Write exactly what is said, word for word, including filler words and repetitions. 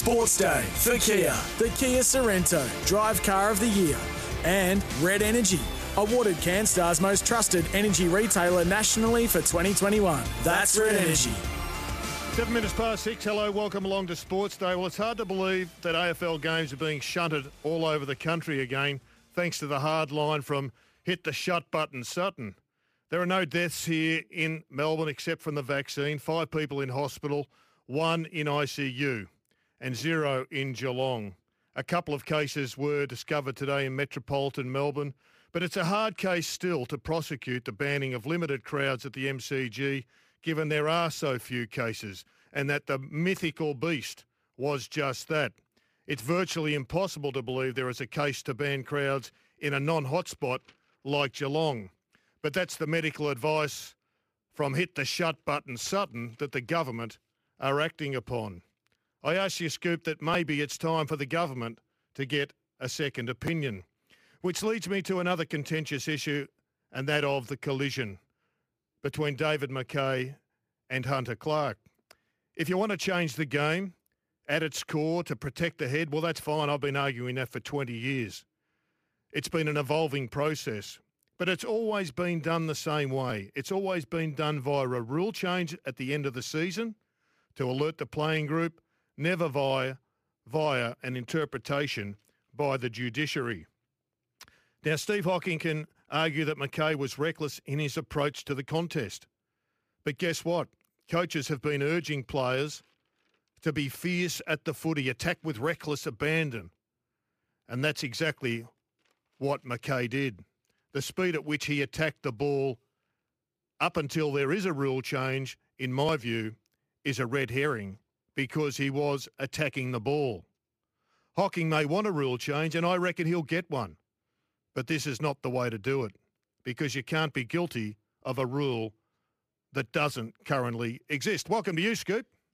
Sports Day for Kia, the Kia Sorrento, Drive Car of the Year. And Red Energy, awarded CanStar's most trusted energy retailer nationally for twenty twenty-one. That's Red Energy. Seven minutes past six. Hello, welcome along to Sports Day. Well, it's hard to believe that A F L games are being shunted all over the country again, thanks to the hard line from hit the shut button Sutton. There are no deaths here in Melbourne except from the vaccine. Five people in hospital, one in I C U, and zero in Geelong. A couple of cases were discovered today in metropolitan Melbourne, but it's a hard case still to prosecute the banning of limited crowds at the M C G, given there are so few cases, and that the mythical beast was just that. It's virtually impossible to believe there is a case to ban crowds in a non-hotspot like Geelong. But that's the medical advice from hit the shut button Sutton that the government are acting upon. I ask you, Scoop, that maybe it's time for the government to get a second opinion, which leads me to another contentious issue, and that of the collision between David Mackay and Hunter Clark. If you want to change the game at its core to protect the head, well, that's fine. I've been arguing that for twenty years. It's been an evolving process, but it's always been done the same way. It's always been done via a rule change at the end of the season to alert the playing group, never via, via an interpretation by the judiciary. Now, Steve Hocking can argue that Mackay was reckless in his approach to the contest. But guess what? Coaches have been urging players to be fierce at the footy, attack with reckless abandon. And that's exactly what Mackay did. The speed at which he attacked the ball up until there is a rule change, in my view, is a red herring, because he was attacking the ball. Hocking may want a rule change, and I reckon he'll get one. But this is not the way to do it, because you can't be guilty of a rule that doesn't currently exist. Welcome to you, Scoop.